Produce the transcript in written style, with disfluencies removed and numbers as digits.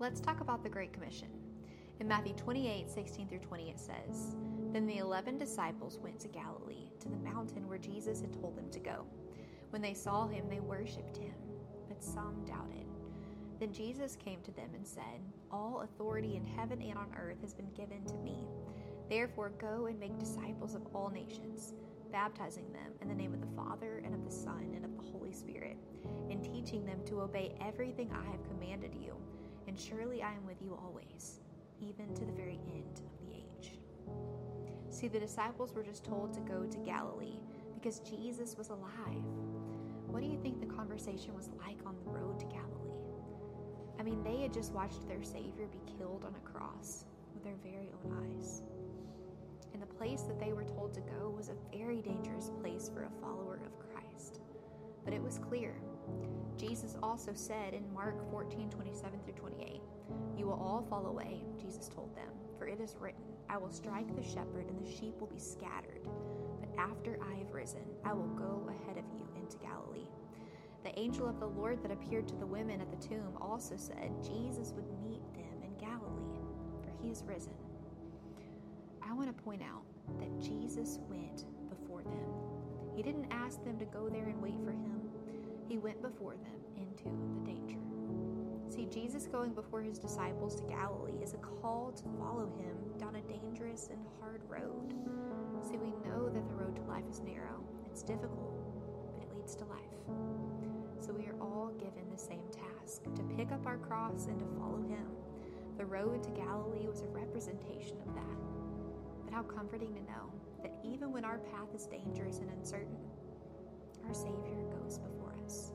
Let's talk about the Great Commission. In Matthew 28:16-20 it says, "Then the 11 disciples went to Galilee, to the mountain where Jesus had told them to go. When they saw him, they worshipped him, but some doubted. Then Jesus came to them and said, 'All authority in heaven and on earth has been given to me. Therefore go and make disciples of all nations, baptizing them in the name of the Father and of the Son and of the Holy Spirit, and teaching them to obey everything I have commanded you. And surely I am with you always, even to the very end of the age.'" See, the disciples were just told to go to Galilee because Jesus was alive. What do you think the conversation was like on the road to Galilee? I mean, they had just watched their Savior be killed on a cross with their very own eyes. And the place that they were told to go was a very dangerous place for a follower of Christ. But it was clear. Jesus also said in Mark 14:27-28, "You will all fall away," Jesus told them, "for it is written, 'I will strike the shepherd and the sheep will be scattered.' But after I have risen, I will go ahead of you into Galilee." The angel of the Lord that appeared to the women at the tomb also said Jesus would meet them in Galilee, for he is risen. I want to point out that Jesus went before them. He didn't ask them to go there and wait for him. He went before them into the danger. See, Jesus going before his disciples to Galilee is a call to follow him down a dangerous and hard road. See, we know that the road to life is narrow. It's difficult, but it leads to life. So we are all given the same task, to pick up our cross and to follow him. The road to Galilee was a representation of that. But how comforting to know that even when our path is dangerous and uncertain, our Savior goes before us.